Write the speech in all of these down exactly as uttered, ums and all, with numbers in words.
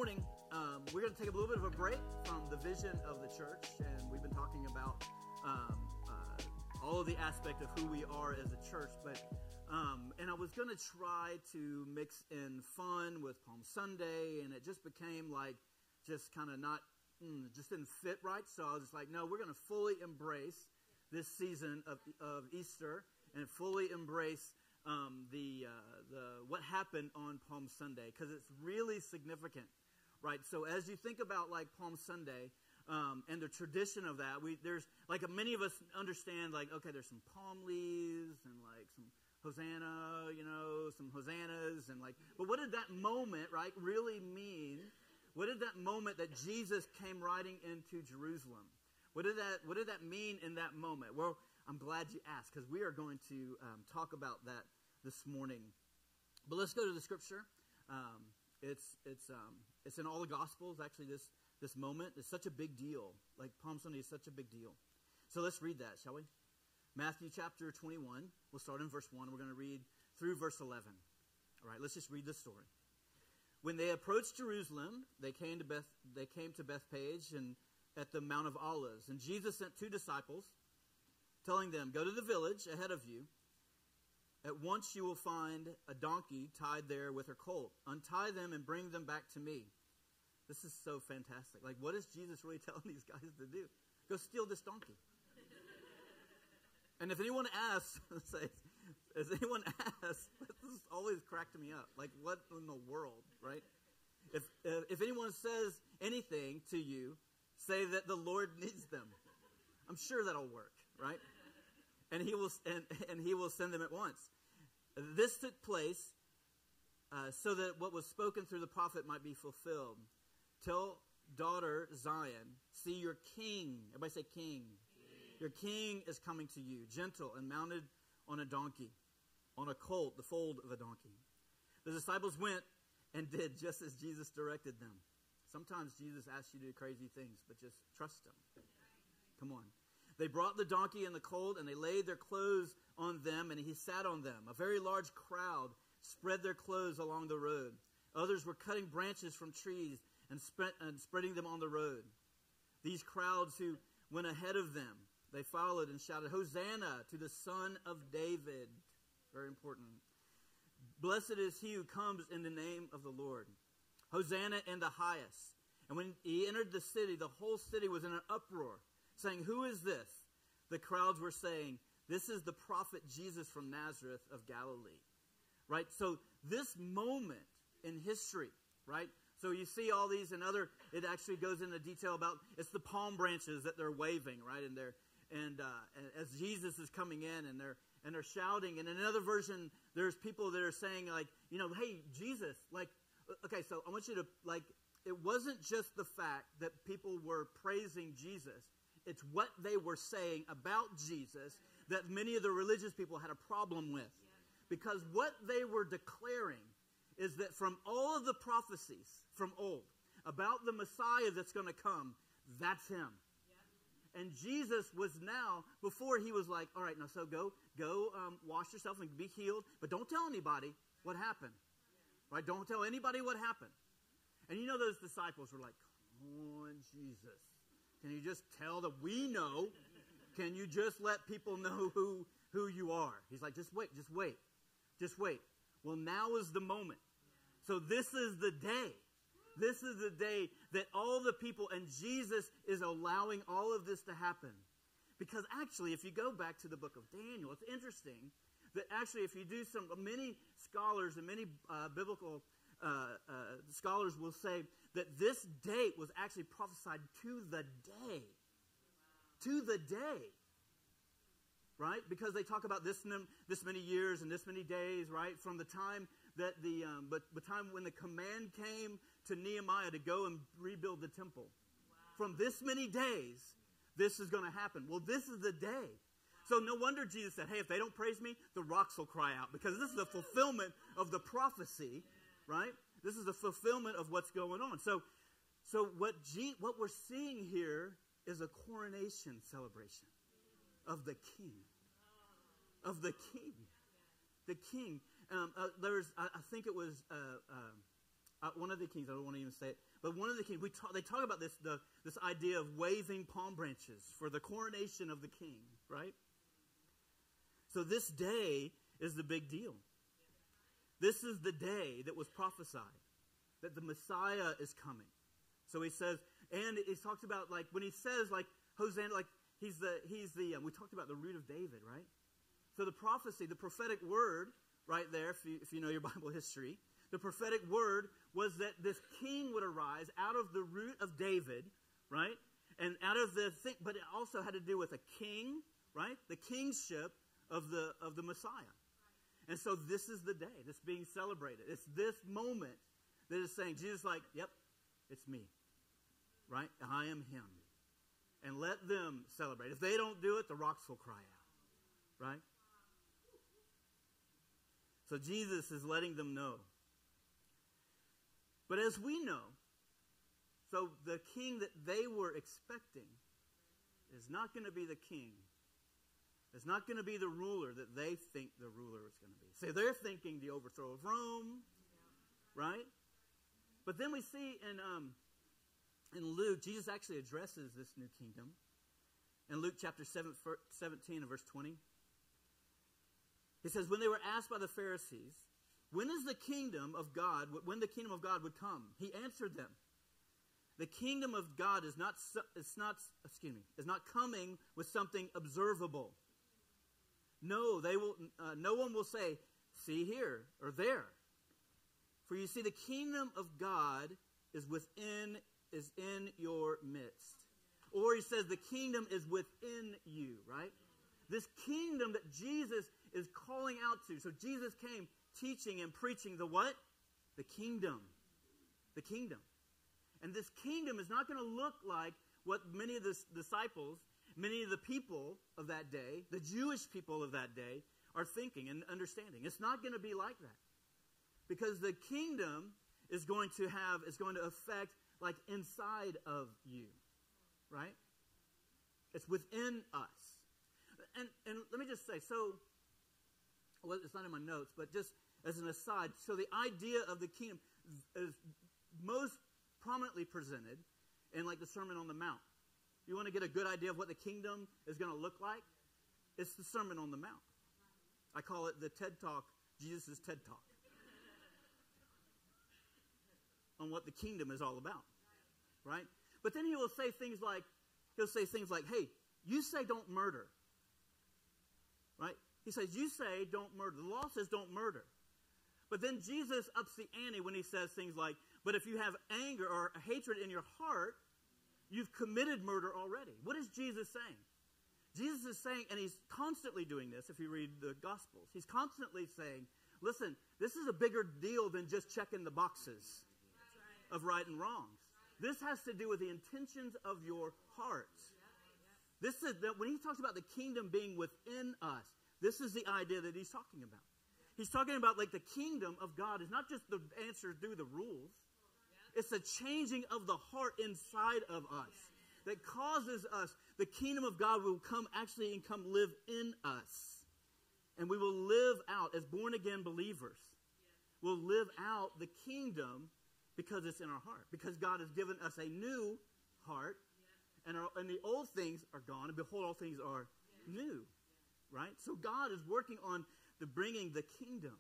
morning, um, we're going to take a little bit of a break from the vision of the church, and we've been talking about um, uh, all of the aspect of who we are as a church. But um, and I was going to try to mix in fun with Palm Sunday, and it just became like just kind of not, mm, just didn't fit right. So I was just like, no, we're going to fully embrace this season of of Easter and fully embrace Um, the uh, the what happened on Palm Sunday, because it's really significant, right? So as you think about like Palm Sunday um, and the tradition of that, we there's like many of us understand like okay, there's some palm leaves and like some Hosanna, you know, some hosannas and like. But what did that moment right really mean? What did that moment that Jesus came riding into Jerusalem? What did that What did that mean in that moment? Well, I'm glad you asked, because we are going to um, talk about that this morning. But let's go to the scripture. Um, it's it's um, it's in all the Gospels. Actually, this this moment is such a big deal. Like Palm Sunday is such a big deal. So let's read that, shall we? Matthew chapter twenty-one. We'll start in verse one. We're going to read through verse eleven. All right, let's just read this story. When they approached Jerusalem, they came to Beth. They came to Bethphage and at the Mount of Olives, and Jesus sent two disciples, telling them, "Go to the village ahead of you. At once you will find a donkey tied there with her colt. Untie them and bring them back to me." This is so fantastic. Like, what is Jesus really telling these guys to do? Go steal this donkey. And if anyone asks, say, if anyone asks, this is always cracked me up. Like, what in the world, right? If uh, if anyone says anything to you, say that the Lord needs them. I'm sure that'll work, right? And he will and, and he will send them at once. This took place uh, so that what was spoken through the prophet might be fulfilled. "Tell daughter Zion, see your king." Everybody say king. King. "Your king is coming to you, gentle and mounted on a donkey, on a colt, the foal of a donkey." The disciples went and did just as Jesus directed them. Sometimes Jesus asks you to do crazy things, but just trust him. Come on. They brought the donkey and the colt, and they laid their clothes on them, and he sat on them. A very large crowd spread their clothes along the road. Others were cutting branches from trees and, spread, and spreading them on the road. These crowds who went ahead of them, they followed and shouted, "Hosanna to the Son of David." Very important. "Blessed is he who comes in the name of the Lord. Hosanna in the highest." And when he entered the city, the whole city was in an uproar, saying, "Who is this?" The crowds were saying, "This is the prophet Jesus from Nazareth of Galilee." Right? So this moment in history, right? So you see all these and other, it actually goes into detail about, it's the palm branches that they're waving, right? And they're, and, uh, and as Jesus is coming in and they're, and they're shouting. And in another version, there's people that are saying like, you know, "Hey, Jesus, like," okay, so I want you to, like, it wasn't just the fact that people were praising Jesus. It's what they were saying about Jesus that many of the religious people had a problem with. Because what they were declaring is that from all of the prophecies from old about the Messiah that's going to come, that's him. And Jesus was now, before he was like, "All right, now so go, go um, wash yourself and be healed, but don't tell anybody what happened." Right? Don't tell anybody what happened. And you know those disciples were like, "Come on, Jesus. Can you just tell that we know? Can you just let people know who, who you are?" He's like, "Just wait, just wait, just wait." Well, now is the moment. So this is the day. This is the day that all the people, and Jesus is allowing all of this to happen. Because actually, if you go back to the book of Daniel, it's interesting that actually if you do some, many scholars and many uh, biblical uh, uh, scholars will say that this date was actually prophesied to the day. To the day. Right? Because they talk about this this many years and this many days, right? From the time that the, um, but the time when the command came to Nehemiah to go and rebuild the temple. Wow. From this many days, this is going to happen. Well, this is the day. So no wonder Jesus said, "Hey, if they don't praise me, the rocks will cry out." Because this is the fulfillment of the prophecy, right? This is the fulfillment of what's going on. So, so what G, what we're seeing here is a coronation celebration of the King, of the King, the King. Um, uh, there's, I, I think it was uh, uh, Uh, one of the kings, I don't want to even say it, but one of the kings, we talk, they talk about this, the, this idea of waving palm branches for the coronation of the king, right? So this day is the big deal. This is the day that was prophesied, that the Messiah is coming. So he says, and he talks about, like, when he says, like, Hosanna, like, he's the, he's the, um, we talked about the root of David, right? So the prophecy, the prophetic word, right there, if you, if you know your Bible history, the prophetic word was that this king would arise out of the root of David, right? And out of the thing, but it also had to do with a king, right? The kingship of the of the Messiah. And so this is the day that's being celebrated. It's this moment that is saying, Jesus is like, yep, it's me, right? I am him. And let them celebrate. If they don't do it, the rocks will cry out, right? So Jesus is letting them know. But as we know, so the king that they were expecting is not going to be the king. It's not going to be the ruler that they think the ruler is going to be. So they're thinking the overthrow of Rome, right? But then we see in um, in Luke, Jesus actually addresses this new kingdom. In Luke chapter seven, seventeen and verse twenty, he says, when they were asked by the Pharisees, when is the kingdom of God, when the kingdom of God would come? He answered them, the kingdom of God is not, it's not, excuse me, is not coming with something observable. No, they will. Uh, no one will say, see here or there. For you see, the kingdom of God is within, is in your midst. Or he says the kingdom is within you, right? This kingdom that Jesus is calling out to. So Jesus came teaching and preaching the what? The kingdom. The kingdom. And this kingdom is not going to look like what many of the disciples, many of the people of that day, the Jewish people of that day, are thinking and understanding. It's not going to be like that. Because the kingdom is going to have, is going to affect like inside of you. Right? It's within us. And, and let me just say, so, well, it's not in my notes, but just as an aside, so the idea of the kingdom is most prominently presented in like the Sermon on the Mount. You want to get a good idea of what the kingdom is going to look like? It's the Sermon on the Mount. I call it the TED Talk, Jesus' TED Talk. On what the kingdom is all about. Right? But then he will say things like, he'll say things like, hey, you say don't murder. Right? He says, you say don't murder. The law says don't murder. But then Jesus ups the ante when he says things like, but if you have anger or hatred in your heart, you've committed murder already. What is Jesus saying? Jesus is saying, and he's constantly doing this if you read the Gospels. He's constantly saying, listen, this is a bigger deal than just checking the boxes of right and wrongs. This has to do with the intentions of your hearts. This is that when he talks about the kingdom being within us, this is the idea that he's talking about. He's talking about like the kingdom of God is not just the answer through the rules. It's a changing of the heart inside of us that causes us, the kingdom of God will come actually and come live in us. And we will live out as born again believers. We'll live out the kingdom because it's in our heart. Because God has given us a new heart. And, our, and the old things are gone. And behold, all things are new. Right? So God is working on the bringing the kingdom.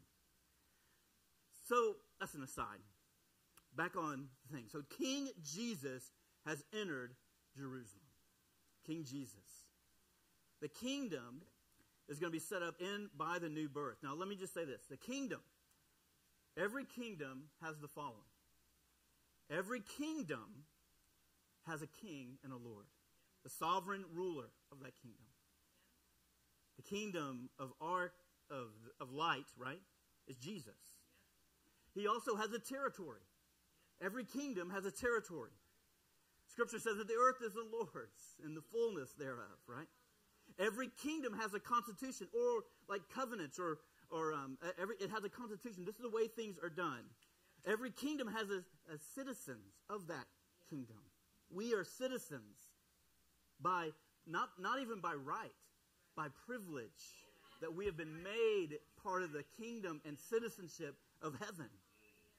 So that's an aside. Back on the thing. So King Jesus has entered Jerusalem. King Jesus. The kingdom is going to be set up in by the new birth. Now let me just say this. The kingdom, every kingdom has the following. Every kingdom has a king and a lord. The sovereign ruler of that kingdom. The kingdom of our of, of light, right, is Jesus. He also has a territory. Every kingdom has a territory. Scripture says that the earth is the Lord's and the fullness thereof, right? Every kingdom has a constitution or like covenants or, or um, every, it has a constitution. This is the way things are done. Every kingdom has a, a citizens of that kingdom. We are citizens by, not, not even by right, by privilege, that we have been made part of the kingdom and citizenship of heaven.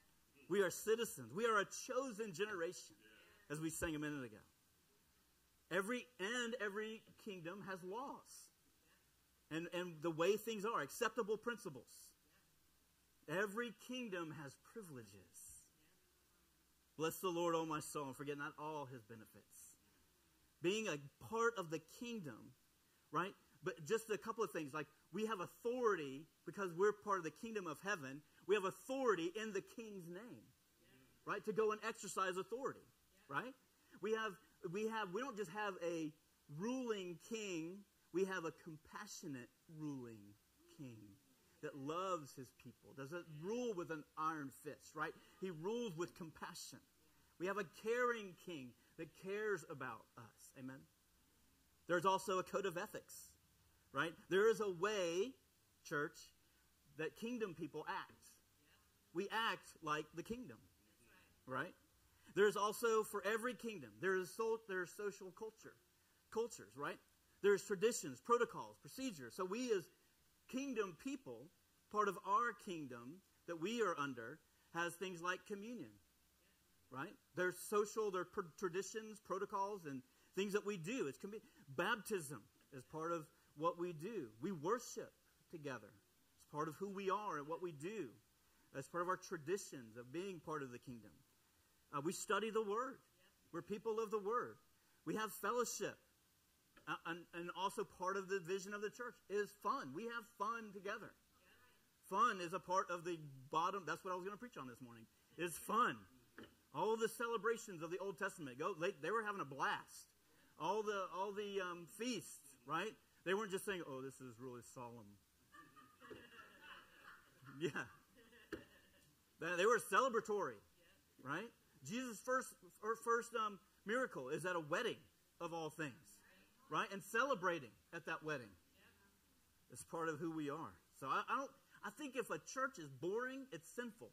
We are citizens. We are a chosen generation, as we sang a minute ago. Every and every kingdom has laws. And, and the way things are, acceptable principles. Every kingdom has privileges. Bless the Lord, O my soul, and forget not all his benefits. Being a part of the kingdom, right? But just a couple of things, like we have authority because we're part of the kingdom of heaven. We have authority in the king's name, right? To go and exercise authority, right? We have, we have, we don't just have a ruling king. We have a compassionate ruling king that loves his people, doesn't rule with an iron fist, right? He rules with compassion. We have a caring king that cares about us. Amen? There's also a code of ethics, right? There is a way, church, that kingdom people act. We act like the kingdom, right? There's also, for every kingdom, there is so, there's social culture, cultures, right? There's traditions, protocols, procedures. So we as kingdom people, part of our kingdom that we are under, has things like communion, right? There's social, there are pr- traditions, protocols, and things that we do. It's com- baptism is part of what we do. We worship together. It's part of who we are and what we do. That's part of our traditions of being part of the kingdom. Uh, we study the Word. We're people of the Word. We have fellowship. Uh, and, and also part of the vision of the church is fun. We have fun together. Fun is a part of the bottom. That's what I was going to preach on this morning. Is fun. All the celebrations of the Old Testament, go. They, they were having a blast. All the all the um, feasts, right? They weren't just saying, "Oh, this is really solemn." Yeah, they were celebratory, right? Jesus' first or first um, miracle is at a wedding of all things. Right? And celebrating at that wedding. It's part of who we are. So I, I don't I think if a church is boring, it's sinful.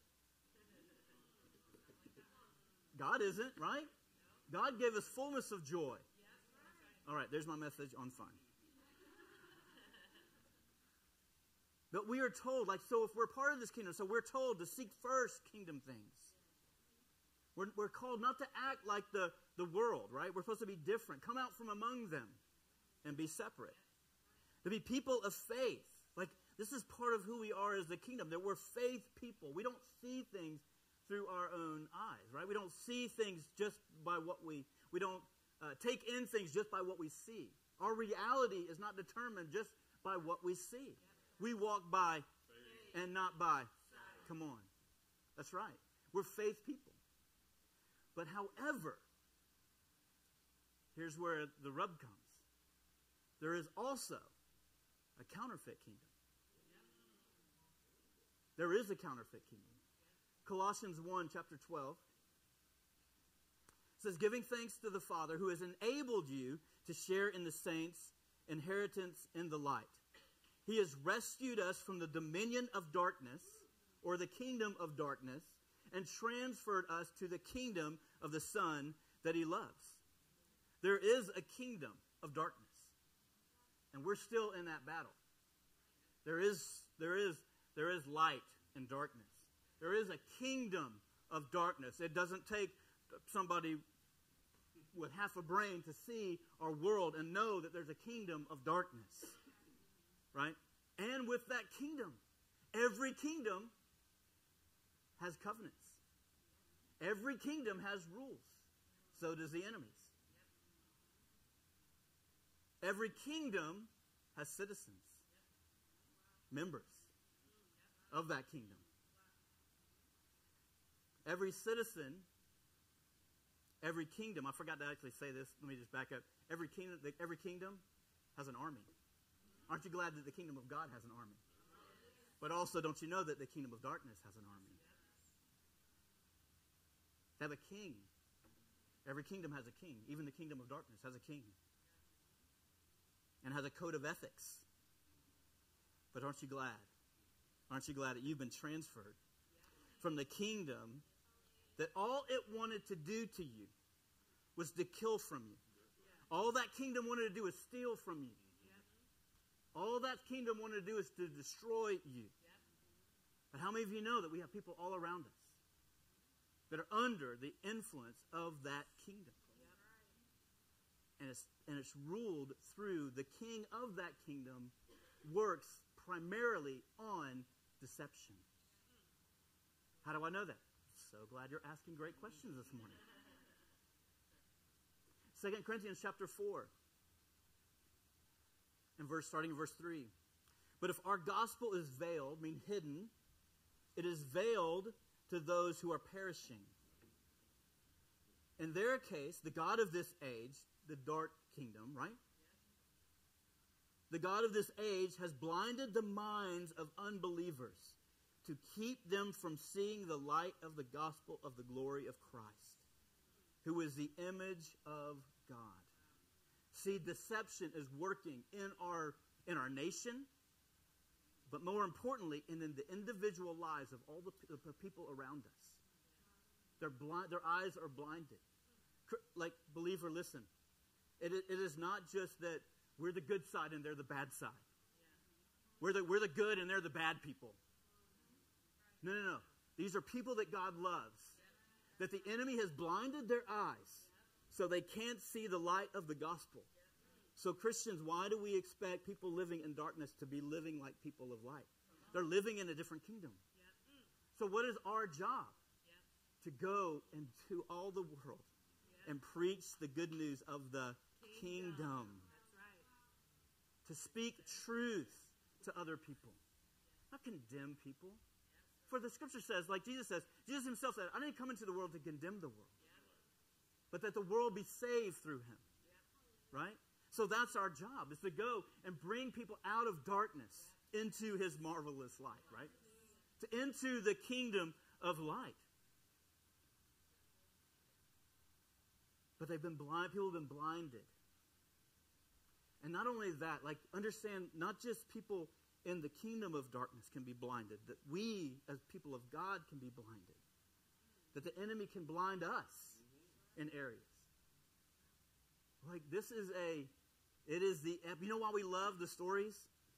God isn't, right? God gave us fullness of joy. All right, there's my message on fun. But we are told, like, so if we're part of this kingdom, so we're told to seek first kingdom things. We're, we're called not to act like the, the world, right? We're supposed to be different. Come out from among them. And be separate. To be people of faith. Like, this is part of who we are as the kingdom. That we're faith people. We don't see things through our own eyes, right? We don't see things just by what we... We don't uh, take in things just by what we see. Our reality is not determined just by what we see. We walk by and not by. Come on. That's right. We're faith people. But however, here's where the rub comes. There is also a counterfeit kingdom. There is a counterfeit kingdom. Colossians one, chapter twelve says, giving thanks to the Father who has enabled you to share in the saints' inheritance in the light. He has rescued us from the dominion of darkness, or the kingdom of darkness, and transferred us to the kingdom of the Son that he loves. There is a kingdom of darkness. And we're still in that battle. There is, there is, there is light and darkness. There is a kingdom of darkness. It doesn't take somebody with half a brain to see our world and know that there's a kingdom of darkness. Right? And with that kingdom, every kingdom has covenants. Every kingdom has rules. So does the enemy's. Every kingdom has citizens, members of that kingdom. Every citizen, every kingdom, I forgot to actually say this, let me just back up. Every kingdom, every kingdom has an army. Aren't you glad that the kingdom of God has an army? But also, don't you know that the kingdom of darkness has an army? They have a king. Every kingdom has a king. Even the kingdom of darkness has a king. And has a code of ethics. But aren't you glad? Aren't you glad that you've been transferred from the kingdom that all it wanted to do to you was to kill from you? All that kingdom wanted to do is steal from you. All that kingdom wanted to do is to destroy you. But how many of you know that we have people all around us that are under the influence of that kingdom. And it's, and it's ruled through the king of that kingdom works primarily on deception. How do I know that? So glad you're asking great questions this morning. Second Corinthians chapter four, and verse starting in verse three. But if our gospel is veiled, mean hidden, it is veiled to those who are perishing. In their case, the God of this age, the dark kingdom, right? The God of this age has blinded the minds of unbelievers to keep them from seeing the light of the gospel of the glory of Christ, who is the image of God. See, deception is working in our in our nation, but more importantly, in the individual lives of all the, the people around us. They're blind, their eyes are blinded. Like, believer, listen. It, it is not just that we're the good side and they're the bad side. We're the, we're the good and they're the bad people. No, no, no. These are people that God loves. That the enemy has blinded their eyes so they can't see the light of the gospel. So Christians, why do we expect people living in darkness to be living like people of light? They're living in a different kingdom. So what is our job? To go into all the world and preach the good news of the kingdom. kingdom. That's right. To speak truth to other people. Not condemn people. For the scripture says, like Jesus says, Jesus himself said, I didn't come into the world to condemn the world, but that the world be saved through him. Right? So that's our job, is to go and bring people out of darkness into his marvelous light, right? To into the kingdom of light. But they've been blind, people have been blinded. And not only that, like, understand, not just people in the kingdom of darkness can be blinded, that we, as people of God, can be blinded. That the enemy can blind us in areas. Like, this is a, it is the, you know why we love the stories?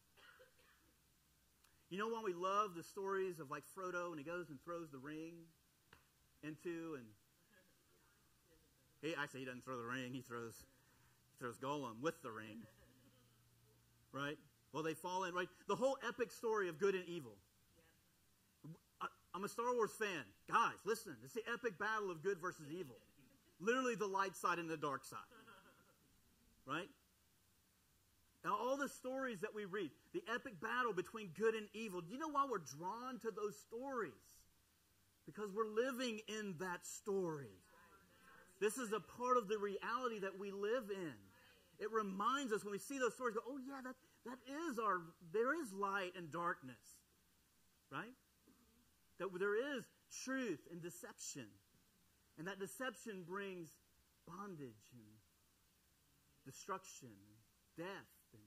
You know why we love the stories of, like, Frodo, and he goes and throws the ring into, and he, actually, he doesn't throw the ring, he throws, he throws Gollum with the ring. Right? Well, they fall in, right? The whole epic story of good and evil. I, I'm a Star Wars fan. Guys, listen. It's the epic battle of good versus evil. Literally the light side and the dark side. Right? Now, all the stories that we read, the epic battle between good and evil, do you know why we're drawn to those stories? Because we're living in that story. This is a part of the reality that we live in. It reminds us when we see those stories, go, oh yeah, that, that is our, there is light and darkness, right? That there is truth and deception. And that deception brings bondage and destruction and death. And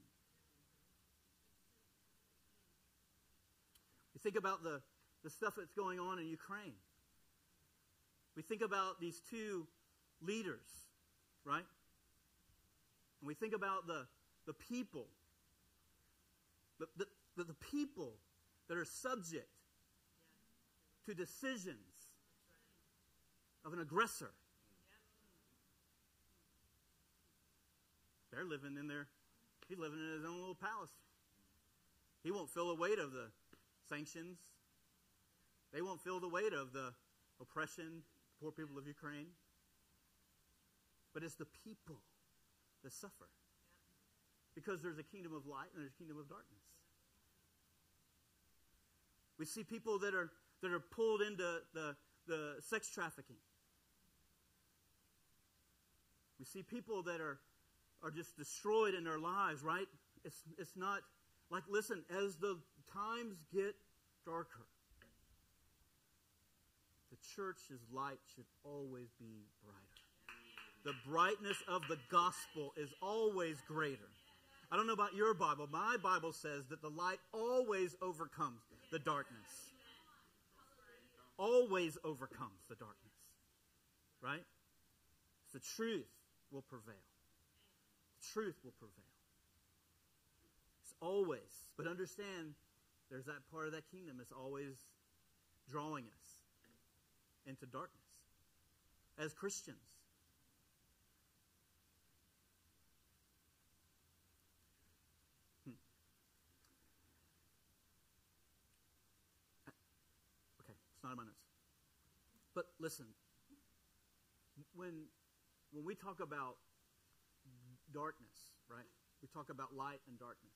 we think about the, the stuff that's going on in Ukraine. We think about these two leaders, right? And we think about the, the people, the, the, the, the people that are subject to decisions of an aggressor. They're living in their, he's living in his own little palace. He won't feel the weight of the sanctions. They won't feel the weight of the oppression, poor people of Ukraine. But it's the people that suffer. Because there's a kingdom of light and there's a kingdom of darkness. We see people that are that are pulled into the, the sex trafficking. We see people that are, are just destroyed in their lives, right? It's it's not like, listen, as the times get darker, the church's light should always be brighter. The brightness of the gospel is always greater. I don't know about your Bible. My Bible says that the light always overcomes the darkness. Always overcomes the darkness. Right? The truth will prevail. The truth will prevail. It's always. But understand, there's that part of that kingdom that's always drawing us into darkness. as Christians. Hmm. Okay, it's not in my notes. But listen, when when we talk about darkness, right? We talk about light and darkness.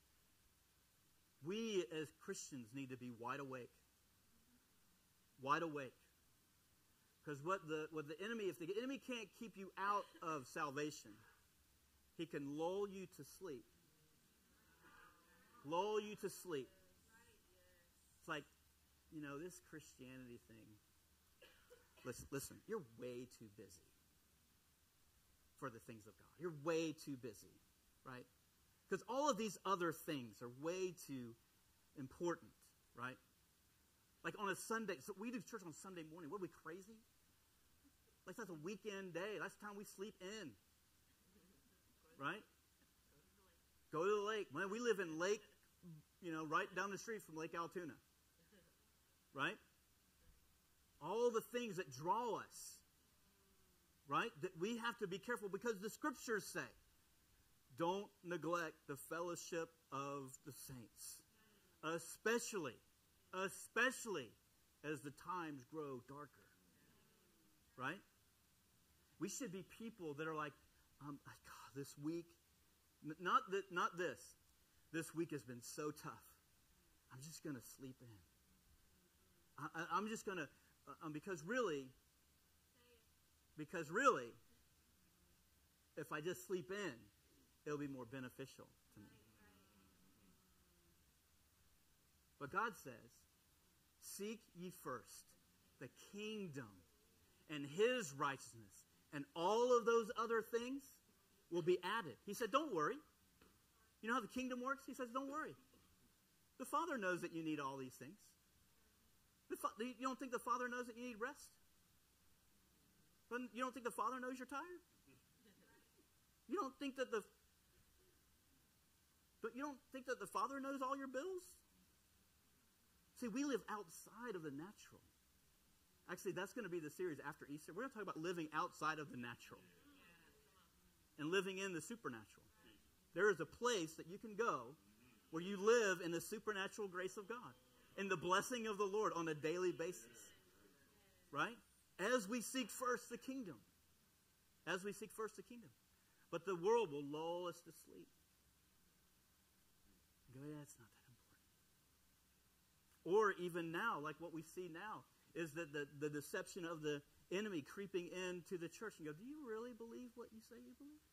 We as Christians need to be wide awake. Wide awake. Because what the what the enemy, if the enemy can't keep you out of salvation, he can lull you to sleep. Lull you to sleep. It's like, you know, this Christianity thing. Listen, listen, you're way too busy for the things of God. You're way too busy, right? Because all of these other things are way too important, right? Like on a Sunday, so we do church on Sunday morning. What are we, crazy? Like that's a weekend day. That's the time we sleep in, right? Go to the lake. Man, we live in Lake, you know, right down the street from Lake Altoona, right? All the things that draw us, right? That we have to be careful because the scriptures say, don't neglect the fellowship of the saints, especially, especially as the times grow darker, right? We should be people that are like, um, God, this week, n- not that, not this. This week has been so tough. I'm just going to sleep in. I, I, I'm just going to, uh, um, because really, because really, if I just sleep in, it'll be more beneficial to me. But God says, seek ye first the kingdom and his righteousness, and all of those other things will be added. He said, don't worry. You know how the kingdom works? He says, don't worry. The Father knows that you need all these things. The fa- you don't think the Father knows that you need rest? You don't think the Father knows you're tired? You don't think that the But you don't think that the Father knows all your bills? See, we live outside of the natural. Actually, that's going to be the series after Easter. We're going to talk about living outside of the natural and living in the supernatural. There is a place that you can go where you live in the supernatural grace of God, in the blessing of the Lord on a daily basis. Right? As we seek first the kingdom. As we seek first the kingdom. But the world will lull us to sleep. Go, yeah, it's not that important. Or even now, like what we see now, is that the, the deception of the enemy creeping into the church and go, do you really believe what you say you believe?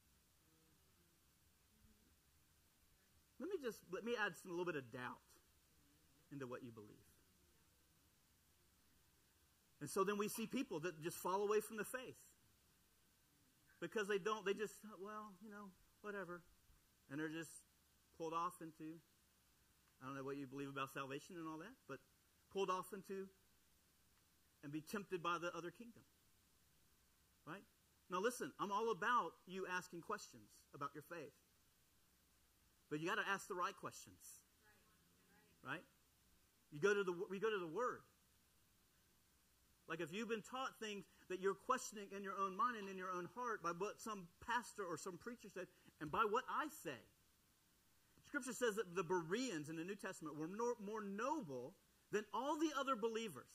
Let me just, let me add some, a little bit of doubt into what you believe. And so then we see people that just fall away from the faith. Because they don't, they just, well, you know, whatever. And they're just pulled off into, I don't know what you believe about salvation and all that, but pulled off into and be tempted by the other kingdom. Right? Now listen, I'm all about you asking questions about your faith. But you got to ask the right questions. Right? You go to the we go to the Word. Like if you've been taught things that you're questioning in your own mind and in your own heart by what some pastor or some preacher said and by what I say. Scripture says that the Bereans in the New Testament were no, more noble than all the other believers.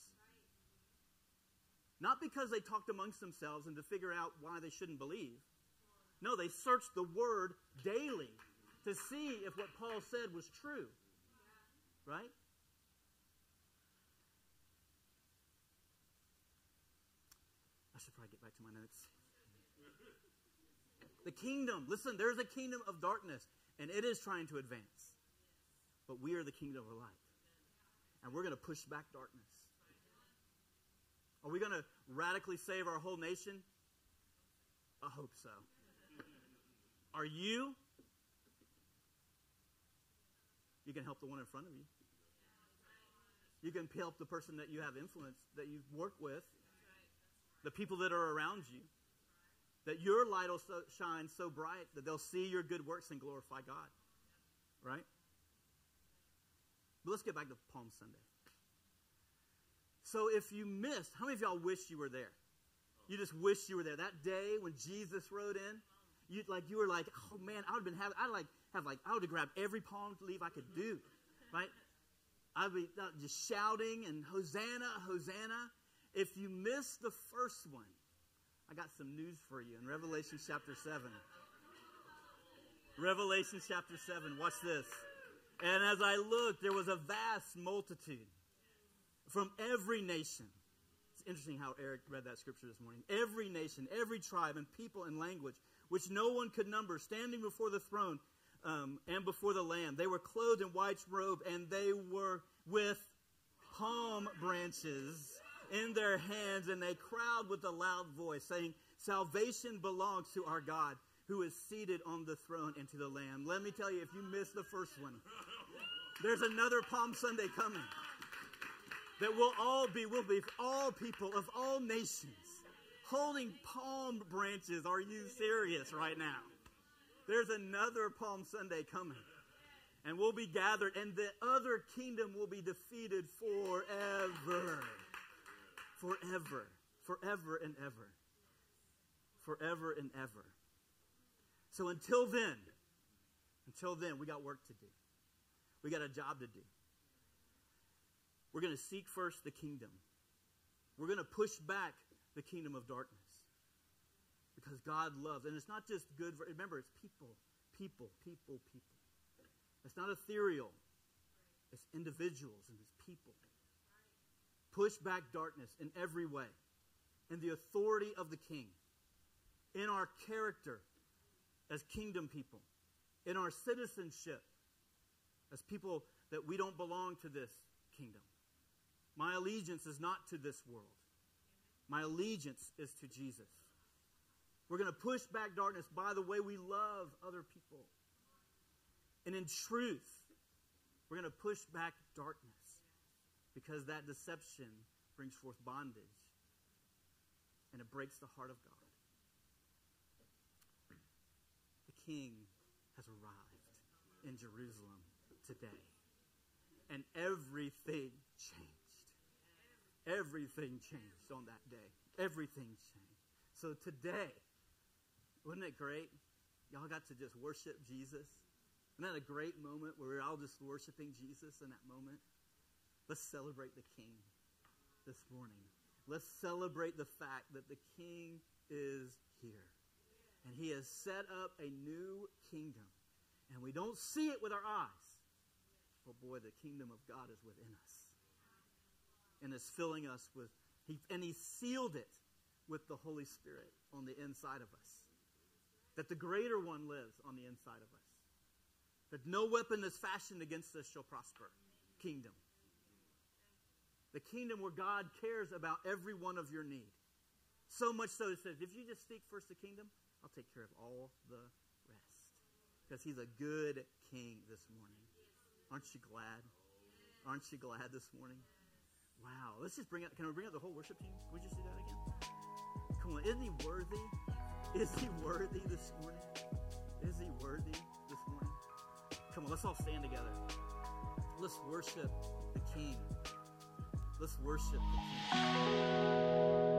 Not because they talked amongst themselves and to figure out why they shouldn't believe. No, they searched the Word daily to see if what Paul said was true. Right? I should probably get back to my notes. The kingdom. Listen, there's a kingdom of darkness, and it is trying to advance. But we are the kingdom of light. And we're going to push back darkness. Are we going to radically save our whole nation? I hope so. Are you? You can help the one in front of you. You can help the person that you have influence, that you work with, the people that are around you, that your light will so shine so bright that they'll see your good works and glorify God. Right? But let's get back to Palm Sunday. So if you missed, how many of y'all wish you were there? You just wish you were there. That day when Jesus rode in, you like you were like, oh man, I would have been having, I'd like have like I would have grabbed every palm leaf I could do, right? I'd be uh, just shouting and Hosanna, Hosanna. If you missed the first one, I got some news for you in Revelation chapter seven. Revelation chapter seven. Watch this. And as I looked, there was a vast multitude from every nation. It's interesting how Eric read that scripture this morning. Every nation, every tribe, and people and language, which no one could number, standing before the throne um, and before the Lamb. They were clothed in white robe, and they were with palm branches in their hands, and they cried with a loud voice, saying, salvation belongs to our God, who is seated on the throne and to the Lamb. Let me tell you, if you missed the first one, there's another Palm Sunday coming that we'll all be, we'll be all people of all nations holding palm branches. Are you serious right now? There's another Palm Sunday coming. And we'll be gathered, and the other kingdom will be defeated forever. Forever. Forever and ever. Forever and ever. So until then, until then, we got work to do. We got a job to do. We're going to seek first the kingdom. We're going to push back the kingdom of darkness. Because God loves. And it's not just good. For, remember, it's people. People, people, people. It's not ethereal. It's individuals and it's people. Push back darkness in every way. In the authority of the king. In our character as kingdom people. In our citizenship as people that we don't belong to this kingdom. My allegiance is not to this world. My allegiance is to Jesus. We're going to push back darkness by the way we love other people. And in truth, we're going to push back darkness because that deception brings forth bondage and it breaks the heart of God. The King has arrived in Jerusalem today. And everything changed. Everything changed on that day. Everything changed. So today, wasn't it great? Y'all got to just worship Jesus. Isn't that a great moment where we're all just worshiping Jesus in that moment? Let's celebrate the King this morning. Let's celebrate the fact that the King is here. And he has set up a new kingdom. And we don't see it with our eyes. But boy, the kingdom of God is within us. And is filling us with, he, and he sealed it with the Holy Spirit on the inside of us. That the greater one lives on the inside of us. That no weapon is fashioned against us shall prosper. Kingdom. The kingdom where God cares about every one of your need. So much so it says, if you just seek first the kingdom, I'll take care of all the rest. Because he's a good king this morning. Aren't you glad? Aren't you glad this morning? Wow. Let's just bring out, can we bring out the whole worship team? Can we just do that again? Come on. Isn't he worthy? Is he worthy this morning? Is he worthy this morning? Come on, let's all stand together. Let's worship the King. Let's worship the King.